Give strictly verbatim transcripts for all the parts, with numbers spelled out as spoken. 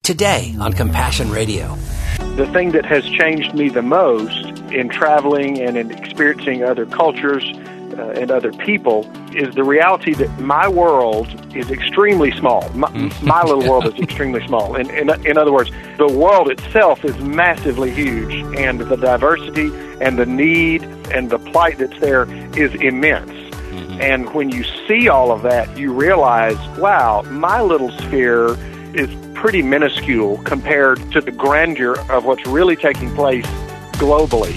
today on Compassion Radio. The thing that has changed me the most in traveling and in experiencing other cultures uh, and other people is the reality that my world is extremely small. My, my little world is extremely small. In, in, in other words, the world itself is massively huge, and the diversity and the need and the plight that's there is immense. Mm-hmm. And when you see all of that, you realize, wow, my little sphere is pretty minuscule compared to the grandeur of what's really taking place globally.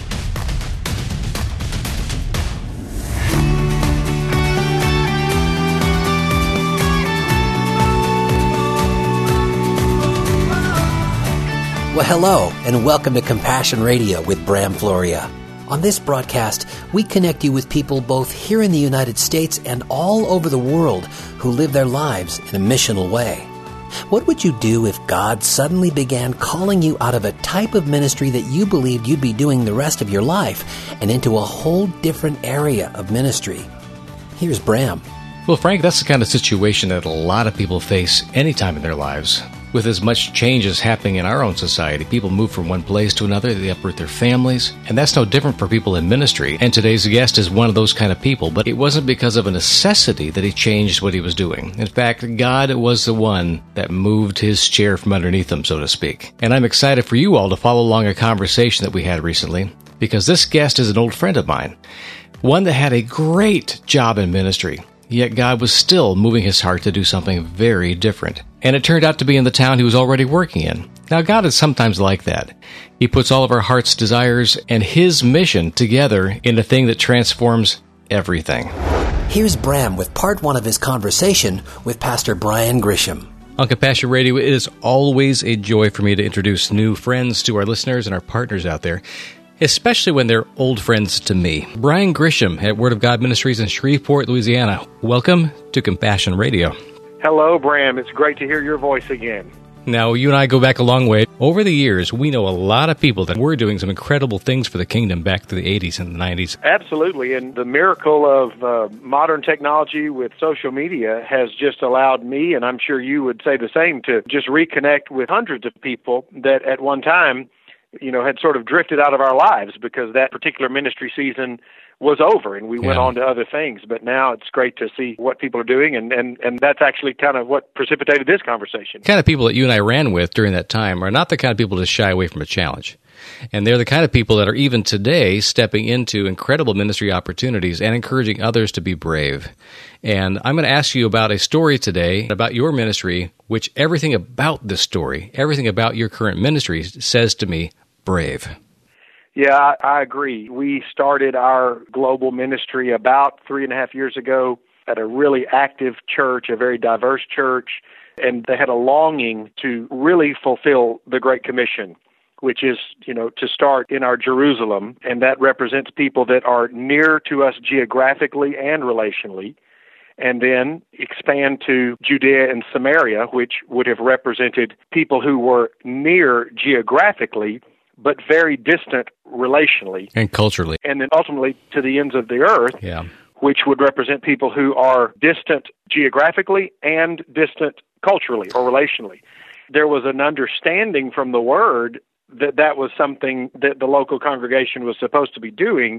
Well, hello, and welcome to Compassion Radio with Bram Floria. On this broadcast, we connect you with people both here in the United States and all over the world who live their lives in a missional way. What would you do if God suddenly began calling you out of a type of ministry that you believed you'd be doing the rest of your life and into a whole different area of ministry? Here's Bram. Well, Frank, that's the kind of situation that a lot of people face any time in their lives. With as much changes happening in our own society, people move from one place to another, they uproot their families, and that's no different for people in ministry. And today's guest is one of those kind of people, but it wasn't because of a necessity that he changed what he was doing. In fact, God was the one that moved his chair from underneath him, so to speak. And I'm excited for you all to follow along a conversation that we had recently, because this guest is an old friend of mine, one that had a great job in ministry. Yet God was still moving his heart to do something very different. And it turned out to be in the town he was already working in. Now, God is sometimes like that. He puts all of our heart's desires and his mission together in a thing that transforms everything. Here's Bram with part one of his conversation with Pastor Brian Grisham. On Compassion Radio, it is always a joy for me to introduce new friends to our listeners and our partners out there, especially when they're old friends to me. Brian Grisham at Word of God Ministries in Shreveport, Louisiana. Welcome to Compassion Radio. Hello, Bram. It's great to hear your voice again. Now, you and I go back a long way. Over the years, we know a lot of people that were doing some incredible things for the kingdom back to the eighties and the nineties. Absolutely, and the miracle of uh, modern technology with social media has just allowed me, and I'm sure you would say the same, to just reconnect with hundreds of people that at one time, you know, had sort of drifted out of our lives because that particular ministry season was over and we yeah. went on to other things. But now it's great to see what people are doing, and, and, and that's actually kind of what precipitated this conversation. The kind of people that you and I ran with during that time are not the kind of people to shy away from a challenge. And they're the kind of people that are even today stepping into incredible ministry opportunities and encouraging others to be brave. And I'm going to ask you about a story today about your ministry, which everything about this story, everything about your current ministry says to me, brave. Yeah, I, I agree. We started our global ministry about three and a half years ago at a really active church, a very diverse church, and they had a longing to really fulfill the Great Commission, which is, you know, to start in our Jerusalem, and that represents people that are near to us geographically and relationally, and then expand to Judea and Samaria, which would have represented people who were near geographically, but very distant relationally. And culturally. And then ultimately to the ends of the earth, yeah. which would represent people who are distant geographically and distant culturally or relationally. There was an understanding from the Word that that was something that the local congregation was supposed to be doing,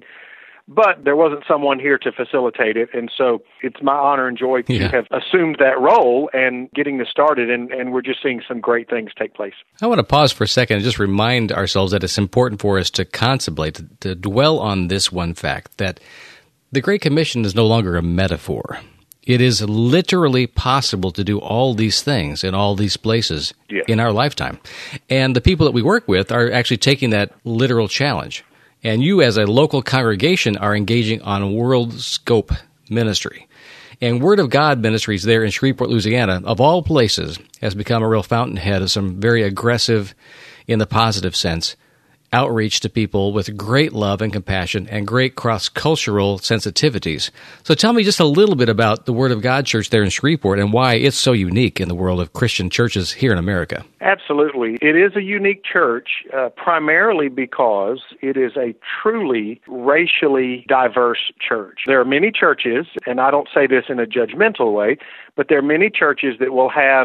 but there wasn't someone here to facilitate it. And so it's my honor and joy to yeah. have assumed that role and getting this started, and, and we're just seeing some great things take place. I want to pause for a second and just remind ourselves that it's important for us to contemplate, to, to dwell on this one fact, that the Great Commission is no longer a metaphor. It is literally possible to do all these things in all these places yes. in our lifetime. And the people that we work with are actually taking that literal challenge. And you, as a local congregation, are engaging on world scope ministry. And Word of God Ministries there in Shreveport, Louisiana, of all places, has become a real fountainhead of some very aggressive, in the positive sense, outreach to people with great love and compassion and great cross-cultural sensitivities. So tell me just a little bit about the Word of God Church there in Shreveport and why it's so unique in the world of Christian churches here in America. Absolutely. It is a unique church, uh, primarily because it is a truly racially diverse church. There are many churches, and I don't say this in a judgmental way, but there are many churches that will have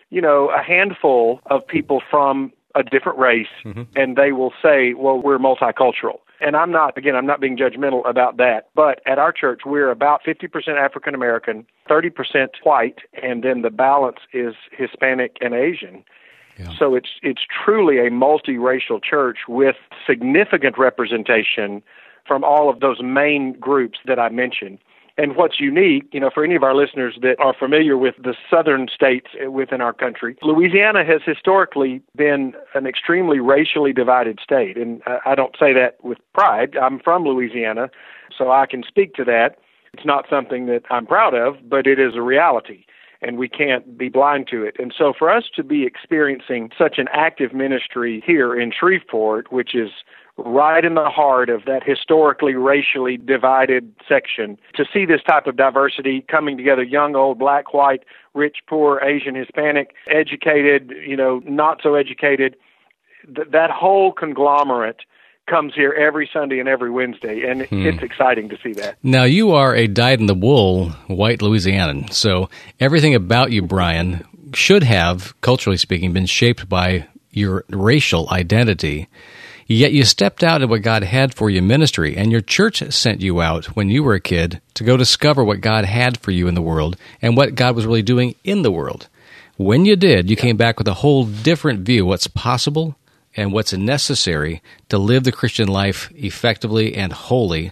you know, a handful of people from a different race, mm-hmm. and they will say, well, we're multicultural. And I'm not, again, I'm not being judgmental about that, but at our church, we're about fifty percent African American, thirty percent white, and then the balance is Hispanic and Asian. Yeah. So it's it's truly a multiracial church with significant representation from all of those main groups that I mentioned. And what's unique, you know, for any of our listeners that are familiar with the southern states within our country, Louisiana has historically been an extremely racially divided state. And I don't say that with pride. I'm from Louisiana, so I can speak to that. It's not something that I'm proud of, but it is a reality, and we can't be blind to it. And so for us to be experiencing such an active ministry here in Shreveport, which is right in the heart of that historically racially divided section, to see this type of diversity coming together, young, old, black, white, rich, poor, Asian, Hispanic, educated, you know, not so educated, th- that whole conglomerate comes here every Sunday and every Wednesday, and hmm. it's exciting to see that. Now, you are a dyed-in-the-wool white Louisianan, so everything about you, Brian, should have, culturally speaking, been shaped by your racial identity. Yet you stepped out in what God had for you in ministry, and your church sent you out when you were a kid to go discover what God had for you in the world and what God was really doing in the world. When you did, you came back with a whole different view of what's possible and what's necessary to live the Christian life effectively and wholly,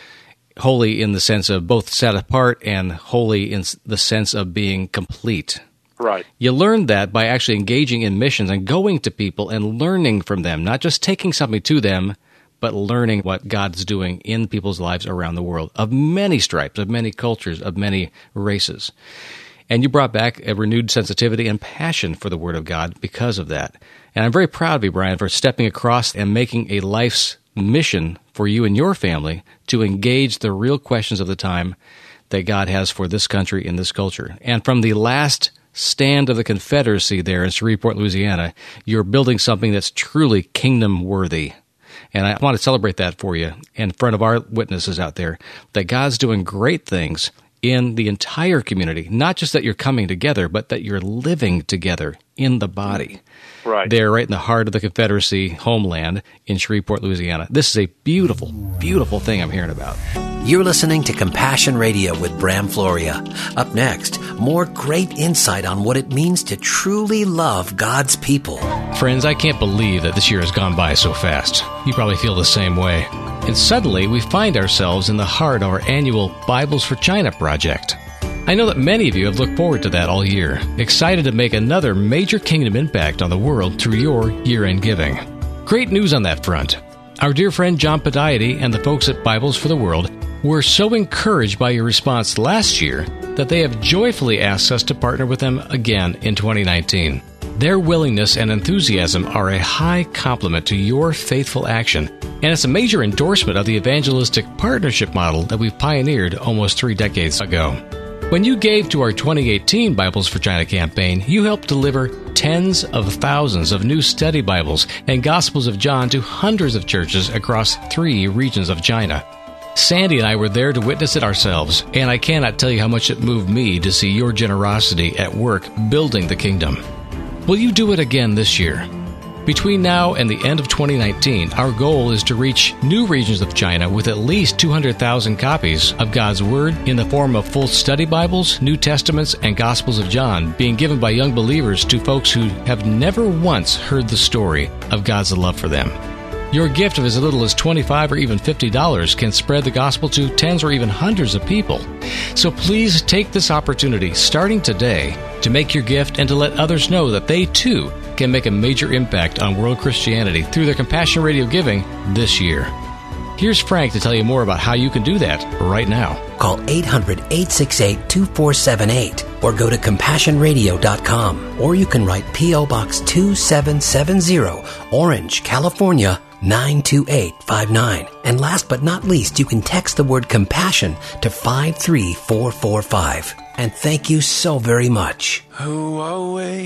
wholly in the sense of both set apart and wholly in the sense of being complete. Right. You learned that by actually engaging in missions and going to people and learning from them, not just taking something to them, but learning what God's doing in people's lives around the world, of many stripes, of many cultures, of many races. And you brought back a renewed sensitivity and passion for the Word of God because of that. And I'm very proud of you, Brian, for stepping across and making a life's mission for you and your family to engage the real questions of the time that God has for this country and this culture. And from the last stand of the Confederacy there in Shreveport, Louisiana, you're building something that's truly kingdom-worthy. And I want to celebrate that for you in front of our witnesses out there, that God's doing great things in the entire community, not just that you're coming together, but that you're living together in the body. Right. There, right in the heart of the Confederacy homeland in Shreveport, Louisiana. This is a beautiful, beautiful thing I'm hearing about. You're listening to Compassion Radio with Bram Floria. Up next, more great insight on what it means to truly love God's people. Friends, I can't believe that this year has gone by so fast. You probably feel the same way. And suddenly, we find ourselves in the heart of our annual Bibles for China project. I know that many of you have looked forward to that all year, excited to make another major kingdom impact on the world through your year-end giving. Great news on that front. Our dear friend John Padiety and the folks at Bibles for the World were so encouraged by your response last year that they have joyfully asked us to partner with them again in twenty nineteen. Their willingness and enthusiasm are a high compliment to your faithful action, and it's a major endorsement of the evangelistic partnership model that we've pioneered almost three decades ago. When you gave to our twenty eighteen Bibles for China campaign, you helped deliver tens of thousands of new study Bibles and Gospels of John to hundreds of churches across three regions of China. Sandy and I were there to witness it ourselves, and I cannot tell you how much it moved me to see your generosity at work building the kingdom. Will you do it again this year? Between now and the end of twenty nineteen, our goal is to reach new regions of China with at least two hundred thousand copies of God's Word in the form of full study Bibles, New Testaments, and Gospels of John being given by young believers to folks who have never once heard the story of God's love for them. Your gift of as little as twenty-five dollars or even fifty dollars can spread the gospel to tens or even hundreds of people. So please take this opportunity, starting today, to make your gift and to let others know that they, too, can make a major impact on world Christianity through their Compassion Radio giving this year. Here's Frank to tell you more about how you can do that right now. Call eight hundred, eight six eight, two four seven eight or go to compassion radio dot com. Or you can write P O. Box two seven seven zero, Orange, California, nine two eight five nine. And last but not least, you can text the word compassion to five three four four five. And thank you so very much. Who are we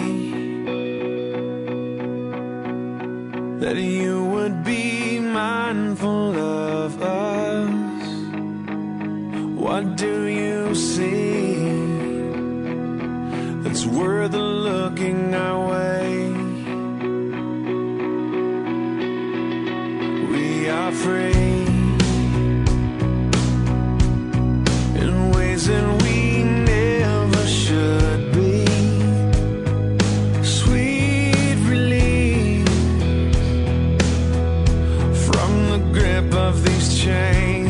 that you would be mindful of us? What do you see that it's worth looking our way. We are free in ways that we never should be. Sweet relief from the grip of these chains.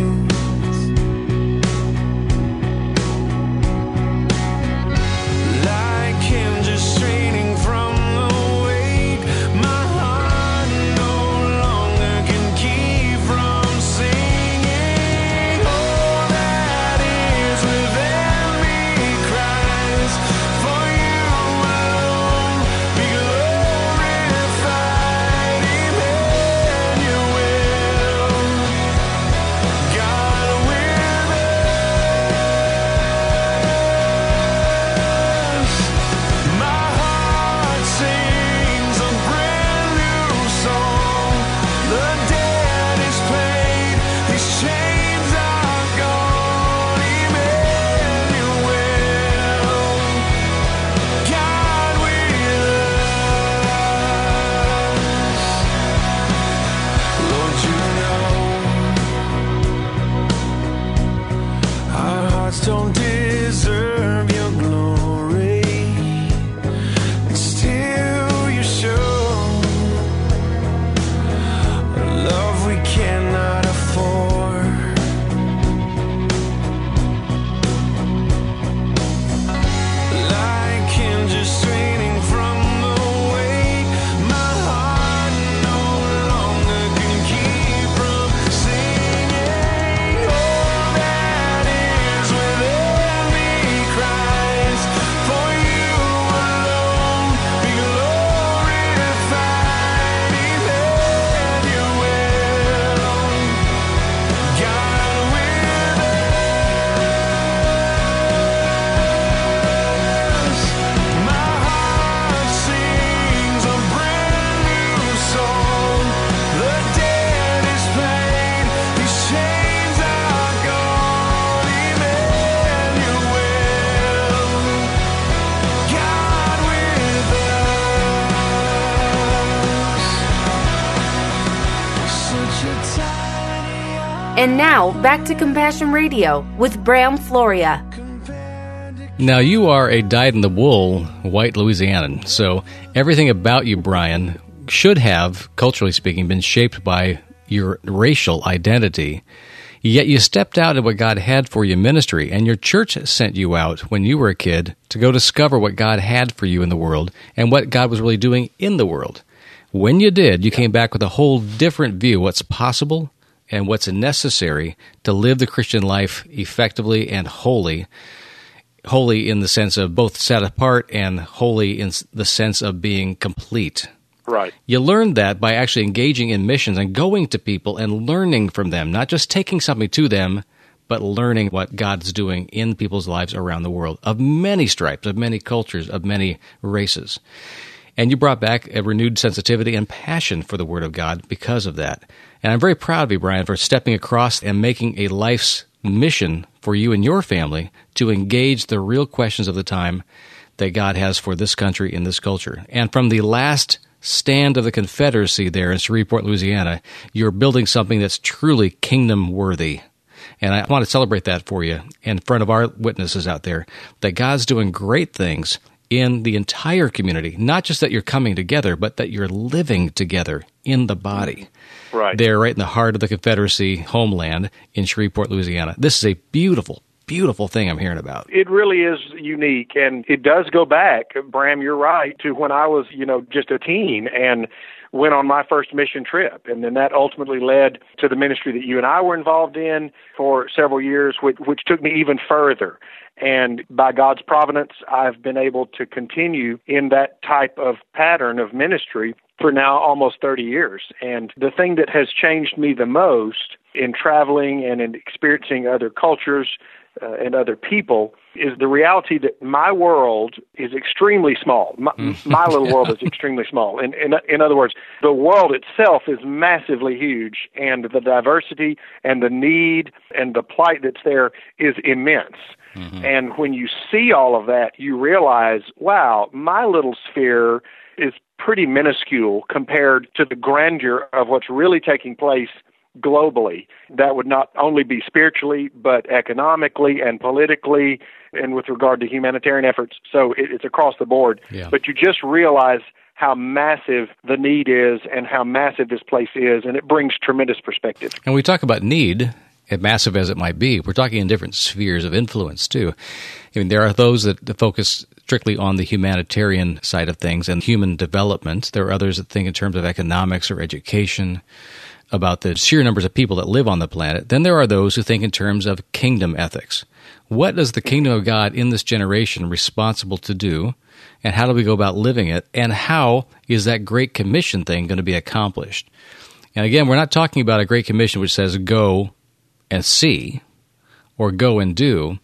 Like hinges straining from the weight, my heart no longer can keep from singing. All that is within me cries for you alone. Be glorified, Emmanuel, God with us. My heart sings a brand new song. The dead is paid, these chains are gone. Emmanuel, God with us. Lord, you know our hearts don't deserve your glory, and still you show a love we cannot afford. Like hinges straining from the weight, my heart no longer can keep from singing. All that is within me cries for you alone. Be glorified, Emmanuel, God with us. My heart sings a brand new song. The dead is paid, these chains are gone. Emmanuel, God with us. Such a tiny And now, back to Compassion Radio with Bram Floria. Now, you are a dyed-in-the-wool white Louisianan, so everything about you, Brian, should have, culturally speaking, been shaped by your racial identity. Yet you stepped out of what God had for you in ministry, and your church sent you out when you were a kid to go discover what God had for you in the world and what God was really doing in the world. When you did, you came back with a whole different view of what's possible and what's necessary to live the Christian life effectively and wholly. Holy in the sense of both set apart and holy in the sense of being complete. Right. You learned that by actually engaging in missions and going to people and learning from them, not just taking something to them, but learning what God's doing in people's lives around the world, of many stripes, of many cultures, of many races. And you brought back a renewed sensitivity and passion for the Word of God because of that. And I'm very proud of you, Brian, for stepping across and making a life's mission for you and your family to engage the real questions of the time that God has for this country and this culture. And from the last stand of the Confederacy there in Shreveport, Louisiana, you're building something that's truly kingdom-worthy. And I want to celebrate that for you in front of our witnesses out there, that God's doing great things in the entire community, not just that you're coming together, but that you're living together in the body. Right. There, right in the heart of the Confederacy homeland in Shreveport, Louisiana. This is a beautiful, beautiful thing I'm hearing about. It really is unique, and it does go back, Bram, you're right, to when I was, you know, just a teen and went on my first mission trip. And then that ultimately led to the ministry that you and I were involved in for several years, which, which took me even further. And by God's providence, I've been able to continue in that type of pattern of ministry for now almost thirty years. And the thing that has changed me the most in traveling and in experiencing other cultures uh, and other people is the reality that my world is extremely small. My, my little world is extremely small. In, in, in other words, the world itself is massively huge, and the diversity and the need and the plight that's there is immense. Mm-hmm. And when you see all of that, you realize, wow, my little sphere is pretty minuscule compared to the grandeur of what's really taking place globally. That would not only be spiritually, but economically and politically, and with regard to humanitarian efforts. So it, it's across the board. Yeah. But you just realize how massive the need is and how massive this place is, and it brings tremendous perspective. And we talk about need, massive as it might be, we're talking in different spheres of influence, too. I mean, there are those that focus strictly on the humanitarian side of things and human development. There are others that think in terms of economics or education, about the sheer numbers of people that live on the planet. Then there are those who think in terms of kingdom ethics. What is the kingdom of God in this generation responsible to do, and how do we go about living it, and how is that Great Commission thing going to be accomplished? And again, we're not talking about a Great Commission which says go and see or go and do.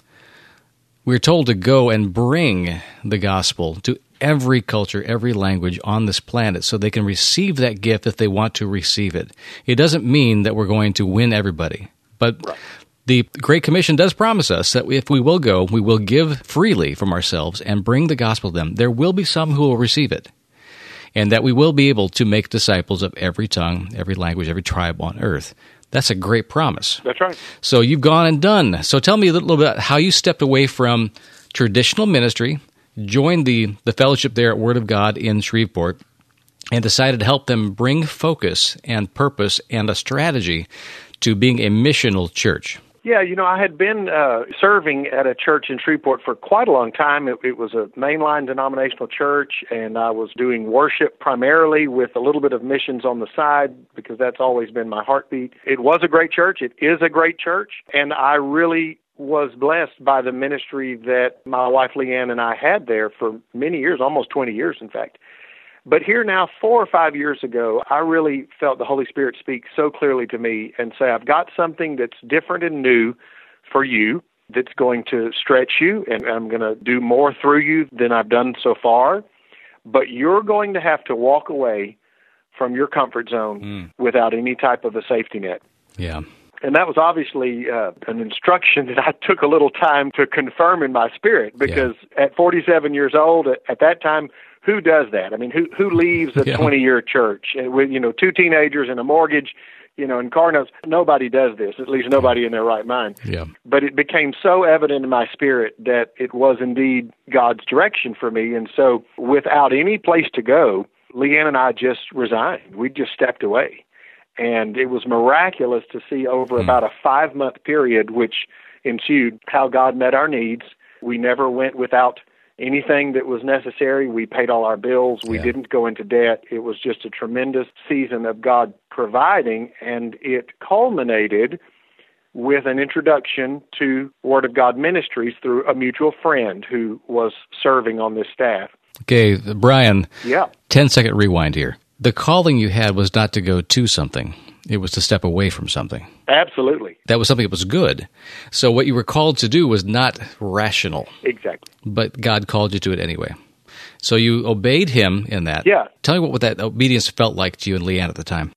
We're told to go and bring the gospel to every culture, every language on this planet so they can receive that gift if they want to receive it. It doesn't mean that we're going to win everybody, but right. The Great Commission does promise us that if we will go, we will give freely from ourselves and bring the gospel to them. There will be some who will receive it, and that we will be able to make disciples of every tongue, every language, every tribe on earth. That's a great promise. That's right. So you've gone and done. So tell me a little bit about how you stepped away from traditional ministry, joined the, the fellowship there at Word of God in Shreveport, and decided to help them bring focus and purpose and a strategy to being a missional church. Yeah, you know, I had been uh, serving at a church in Shreveport for quite a long time. It, it was a mainline denominational church, and I was doing worship primarily with a little bit of missions on the side because that's always been my heartbeat. It was a great church. It is a great church, and I really was blessed by the ministry that my wife Leanne and I had there for many years, almost twenty years, in fact. But here now, four or five years ago, I really felt the Holy Spirit speak so clearly to me and say, I've got something that's different and new for you that's going to stretch you, and I'm going to do more through you than I've done so far. But you're going to have to walk away from your comfort zone mm. without any type of a safety net. Yeah. And that was obviously uh, an instruction that I took a little time to confirm in my spirit, because yeah. at forty-seven years old, at, at that time, who does that? I mean, who who leaves a twenty-year yeah. church with, you know, two teenagers and a mortgage, you know, and car notes? Nobody does this, at least nobody yeah. in their right mind. Yeah. But it became so evident in my spirit that it was indeed God's direction for me. And so without any place to go, Leanne and I just resigned. We just stepped away. And it was miraculous to see over mm. about a five-month period, which ensued, how God met our needs. We never went without anything that was necessary. We paid all our bills. We yeah. didn't go into debt. It was just a tremendous season of God providing, and it culminated with an introduction to Word of God Ministries through a mutual friend who was serving on this staff. Okay, Brian, yeah. ten-second rewind here. The calling you had was not to go to something. It was to step away from something. Absolutely. That was something that was good. So what you were called to do was not rational. Exactly. But God called you to it anyway. So you obeyed Him in that. Yeah. Tell me what, what that obedience felt like to you and Leanne at the time.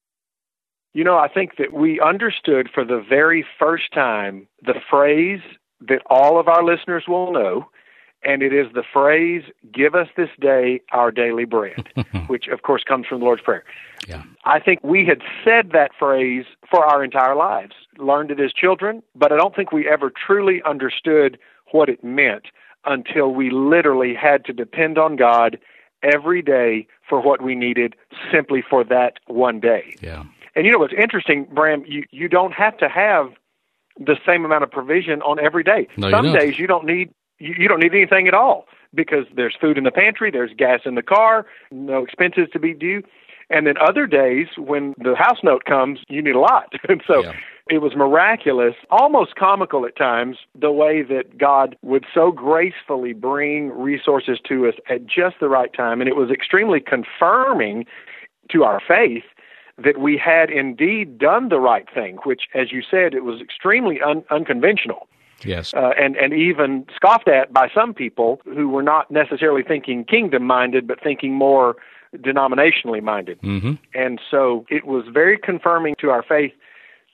You know, I think that we understood for the very first time the phrase that all of our listeners will know, and it is the phrase, "Give us this day our daily bread," which, of course, comes from the Lord's Prayer. Yeah. I think we had said that phrase for our entire lives, learned it as children, but I don't think we ever truly understood what it meant until we literally had to depend on God every day for what we needed simply for that one day. Yeah. And you know what's interesting, Bram, you, you don't have to have the same amount of provision on every day. No, Some you don't. days you don't need you, you don't need anything at all because there's food in the pantry, there's gas in the car, no expenses to be due. And then other days when the house note comes, you need a lot. And so yeah. it was miraculous, almost comical at times, the way that God would so gracefully bring resources to us at just the right time. And it was extremely confirming to our faith that we had indeed done the right thing, which, as you said, it was extremely un- unconventional. Yes. Uh, and, and even scoffed at by some people who were not necessarily thinking kingdom-minded, but thinking more denominationally minded. Mm-hmm. And so it was very confirming to our faith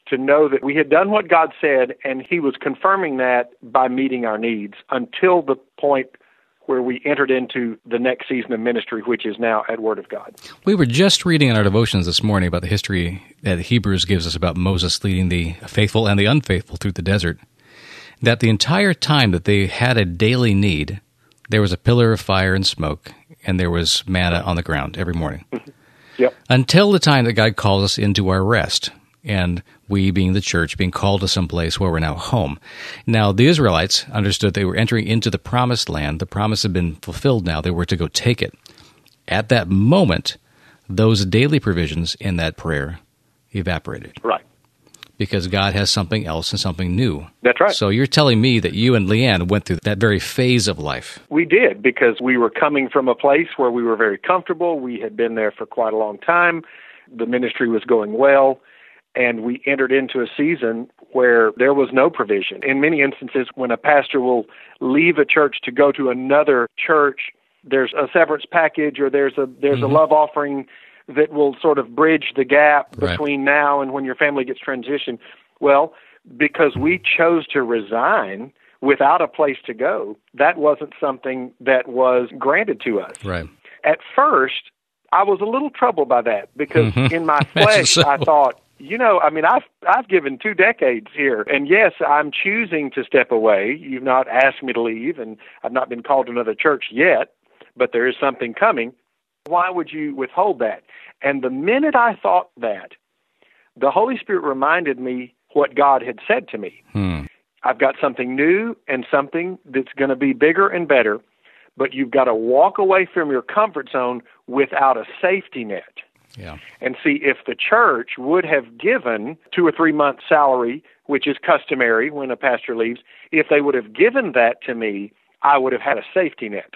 to know that we had done what God said, and He was confirming that by meeting our needs until the point where we entered into the next season of ministry, which is now at Word of God. We were just reading in our devotions this morning about the history that Hebrews gives us about Moses leading the faithful and the unfaithful through the desert, that the entire time that they had a daily need, there was a pillar of fire and smoke, and there was manna on the ground every morning. Yep. Until the time that God calls us into our rest, and we, being the church, being called to some place where we're now home. Now, the Israelites understood they were entering into the promised land. The promise had been fulfilled now. They were to go take it. At that moment, those daily provisions in that prayer evaporated. Right. Because God has something else and something new. That's right. So you're telling me that you and Leanne went through that very phase of life. We did, because we were coming from a place where we were very comfortable. We had been there for quite a long time. The ministry was going well. And we entered into a season where there was no provision. In many instances, when a pastor will leave a church to go to another church, there's a severance package or there's a there's mm-hmm. a love offering that will sort of bridge the gap right. between now and when your family gets transitioned. Well, because we chose to resign without a place to go, that wasn't something that was granted to us. Right. At first, I was a little troubled by that because mm-hmm. in my flesh, so. I thought, you know, I mean, I've I've given two decades here, and yes, I'm choosing to step away. You've not asked me to leave, and I've not been called to another church yet, but there is something coming. Why would you withhold that? And the minute I thought that, the Holy Spirit reminded me what God had said to me. Hmm. I've got something new and something that's going to be bigger and better, but you've got to walk away from your comfort zone without a safety net. Yeah. And see, if the church would have given two or three months' salary, which is customary when a pastor leaves, if they would have given that to me, I would have had a safety net.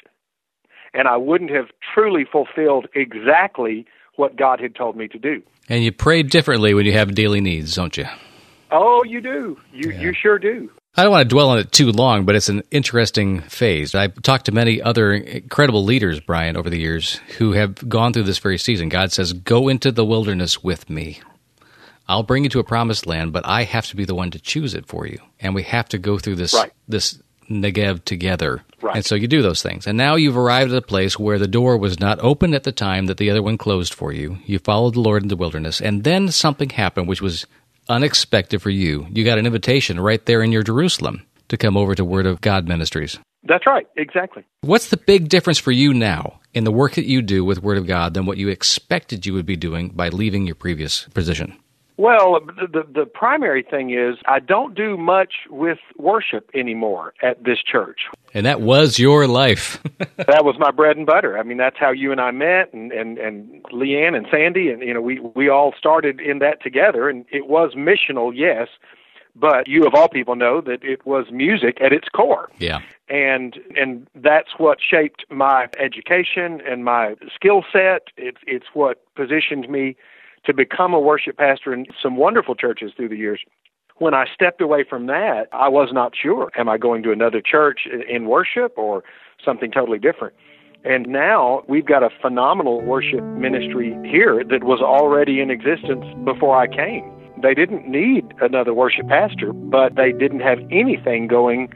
And I wouldn't have truly fulfilled exactly what God had told me to do. And you pray differently when you have daily needs, don't you? Oh, you do. You Yeah. you sure do. I don't want to dwell on it too long, but it's an interesting phase. I've talked to many other incredible leaders, Brian, over the years who have gone through this very season. God says, go into the wilderness with me. I'll bring you to a promised land, but I have to be the one to choose it for you. And we have to go through this, right. this Negev together. Right. And so you do those things. And now you've arrived at a place where the door was not open at the time that the other one closed for you. You followed the Lord in the wilderness. And then something happened which was unexpected for you. You got an invitation right there in your Jerusalem to come over to Word of God Ministries. That's right, exactly. What's the big difference for you now in the work that you do with Word of God than what you expected you would be doing by leaving your previous position? Well, the, the the primary thing is I don't do much with worship anymore at this church. And that was your life. That was my bread and butter. I mean, that's how you and I met, and, and, and Leanne and Sandy, and you know, we, we all started in that together, and it was missional, yes, but you of all people know that it was music at its core. Yeah. And and that's what shaped my education and my skill set. It's it's what positioned me to become a worship pastor in some wonderful churches through the years. When I stepped away from that, I was not sure. Am I going to another church in worship or something totally different? And now we've got a phenomenal worship ministry here that was already in existence before I came. They didn't need another worship pastor, but they didn't have anything going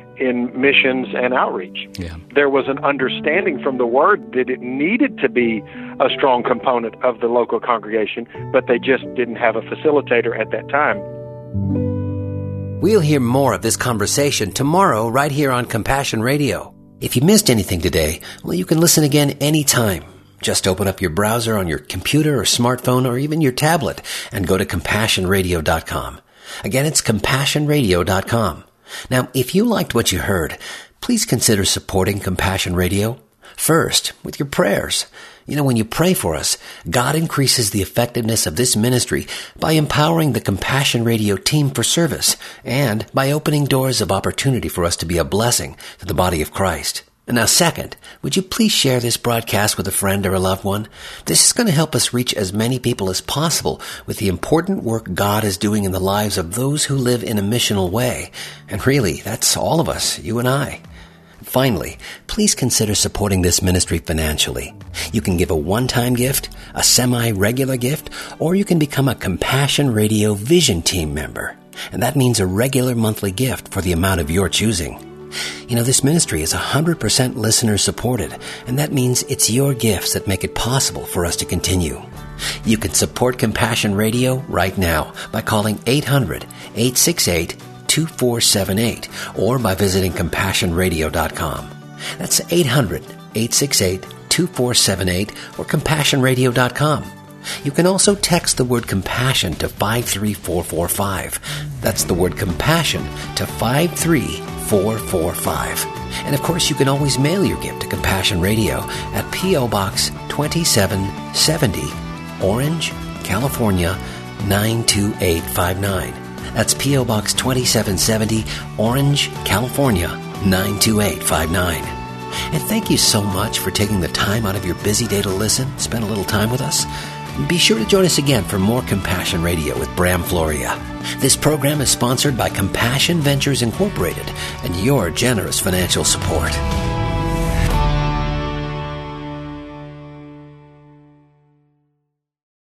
in missions and outreach. Yeah. There was an understanding from the Word that it needed to be a strong component of the local congregation, but they just didn't have a facilitator at that time. We'll hear more of this conversation tomorrow right here on Compassion Radio. If you missed anything today, well, you can listen again anytime. Just open up your browser on your computer or smartphone or even your tablet and go to compassion radio dot com. Again, it's compassion radio dot com. Now, if you liked what you heard, please consider supporting Compassion Radio. First, with your prayers. You know, when you pray for us, God increases the effectiveness of this ministry by empowering the Compassion Radio team for service and by opening doors of opportunity for us to be a blessing to the body of Christ. And now, second, would you please share this broadcast with a friend or a loved one? This is going to help us reach as many people as possible with the important work God is doing in the lives of those who live in a missional way. And really, that's all of us, you and I. Finally, please consider supporting this ministry financially. You can give a one-time gift, a semi-regular gift, or you can become a Compassion Radio Vision Team member. And that means a regular monthly gift for the amount of your choosing. You know, this ministry is one hundred percent listener supported, and that means it's your gifts that make it possible for us to continue. You can support Compassion Radio right now by calling eight hundred, eight six eight, two four seven eight or by visiting compassion radio dot com. That's eight hundred, eight six eight, two four seven eight or compassion radio dot com. You can also text the word compassion to five three four four five. That's the word compassion to five three four four five. And of course, you can always mail your gift to Compassion Radio at P O. Box twenty-seven seventy, Orange, California nine two eight five nine. That's P O. Box twenty-seven seventy, Orange, California nine two eight five nine. And thank you so much for taking the time out of your busy day to listen, spend a little time with us. Be sure to join us again for more Compassion Radio with Bram Floria. This program is sponsored by Compassion Ventures Incorporated and your generous financial support.